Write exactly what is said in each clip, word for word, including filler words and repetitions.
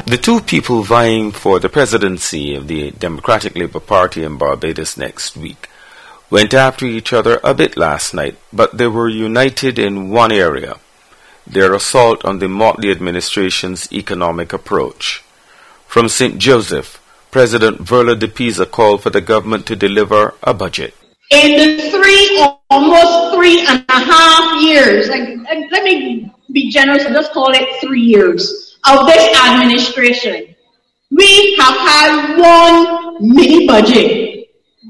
The two people vying for the presidency of the Democratic Labour Party in Barbados next week went after each other a bit last night, but they were united in one area: their assault on the Motley administration's economic approach. From Saint Joseph, President Verla de Pisa called for the government to deliver a budget. In the three, almost three and a half years, like, let me be generous and just call it three years, of this administration, we have had one mini budget.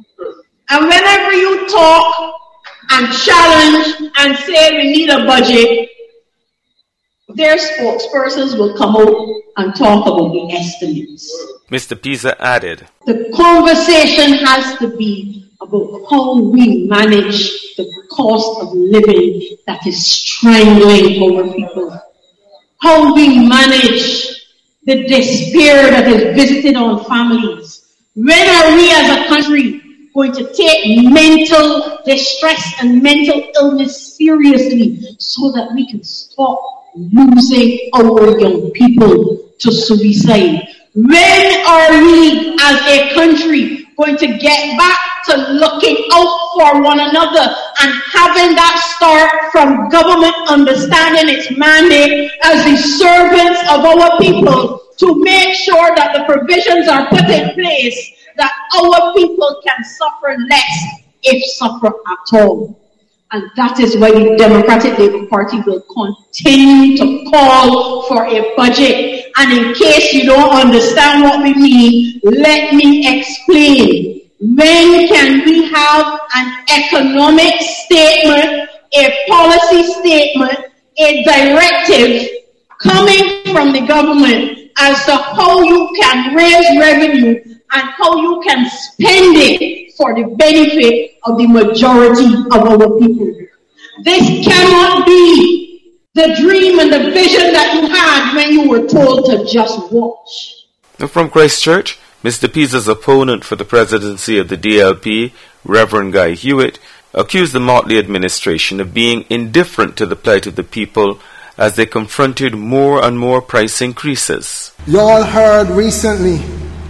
And whenever you talk and challenge and say we need a budget, their spokespersons will come out and talk about the estimates. Mister Pisa added, the conversation has to be about how we manage the cost of living that is strangling our people. How we manage the despair that is visited on families. When are we as a country going to take mental distress and mental illness seriously so that we can stop losing our young people to suicide? When are we as a country going to get back to looking out for one another and having that start from government understanding its mandate as the servants of our people to make sure that the provisions are put in place that our people can suffer less, if suffer at all? And that is why the Democratic Labour Party will continue to call for a budget. And in case you don't understand what we mean, let me explain. When can we have an economic statement, a policy statement, a directive coming from the government as to how you can raise revenue and how you can spend it for the benefit of the majority of our people? This cannot be the dream and the vision that you had when you were told to just watch. From Christchurch, Mister Pisa's opponent for the presidency of the D L P, Reverend Guy Hewitt, accused the Motley administration of being indifferent to the plight of the people as they confronted more and more price increases. You all heard recently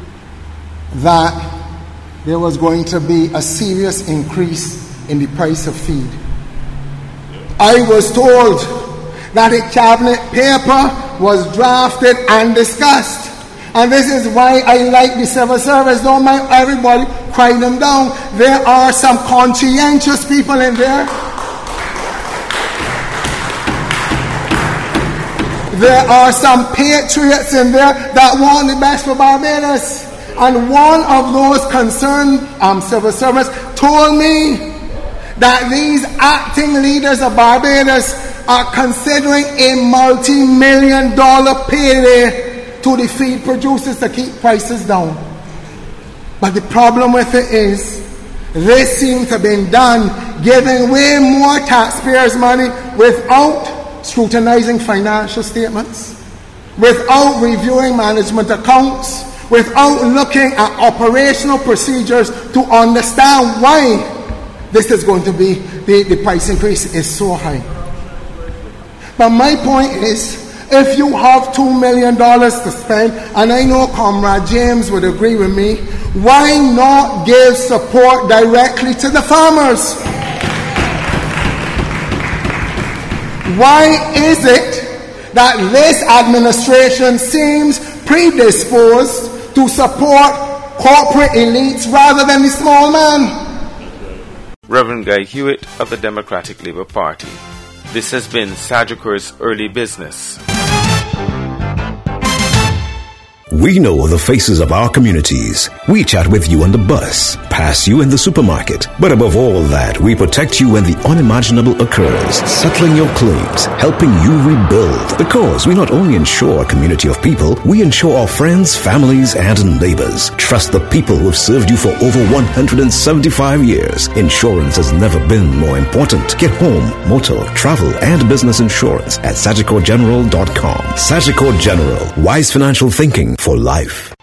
that there was going to be a serious increase in the price of feed. I was told that a cabinet paper was drafted and discussed. And this is why I like the civil service. Don't mind everybody cry them down. There are some conscientious people in there. There are some patriots in there that want the best for Barbados. And one of those concerned um, civil servants told me that these acting leaders of Barbados are considering a multi-million dollar payday to the feed producers to keep prices down. But the problem with it is, this seems to have been done giving way more taxpayers' money without scrutinizing financial statements, without reviewing management accounts, without looking at operational procedures to understand why this is going to be, the, the price increase is so high. But my point is, if you have two million dollars to spend, and I know Comrade James would agree with me, why not give support directly to the farmers? Why is it that this administration seems predisposed to support corporate elites rather than the small man? Reverend Guy Hewitt of the Democratic Labour Party. This has been Sagicor's Early Business. We know the faces of our communities. We chat with you on the bus, pass you in the supermarket. But above all that, we protect you when the unimaginable occurs, settling your claims, helping you rebuild. Because we not only insure a community of people, we insure our friends, families, and neighbors. Trust the people who have served you for over one hundred seventy-five years. Insurance has never been more important. Get home, motor, travel, and business insurance at Sagicor General dot com. Sagicor General, wise financial thinking for life.